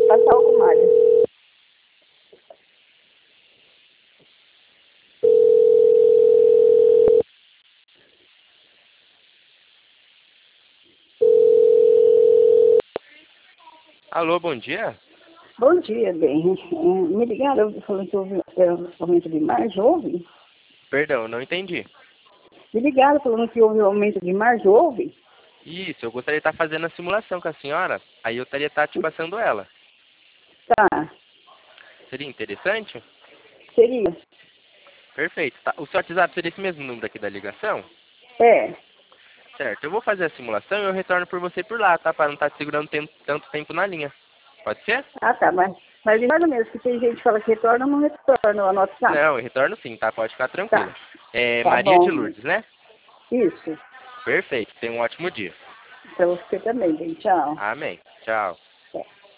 passar o comadre. Alô, bom dia. Bom dia, bem. Me ligaram falando que houve aumento de margem, houve? Perdão, não entendi. Me ligaram falando que houve aumento de margem, houve? Isso, eu gostaria de estar fazendo a simulação com a senhora. Aí eu estaria te passando ela. Tá, Seria interessante? seria. Perfeito. Tá. O seu WhatsApp seria esse mesmo número aqui da ligação? É. Certo. Eu vou fazer a simulação e eu retorno por você por lá, tá? Para não estar te segurando tanto tempo na linha. Pode ser? Ah, tá, mas retorna mesmo, porque tem gente que fala que retorna, não retorna, eu anoto, tá? Não, eu retorno sim, tá? Pode ficar tranquila. Tá, É tá Maria de bom. Lourdes, né? Isso. Perfeito. Tenha um ótimo dia. Pra você também, bem, tchau. Amém. Tchau.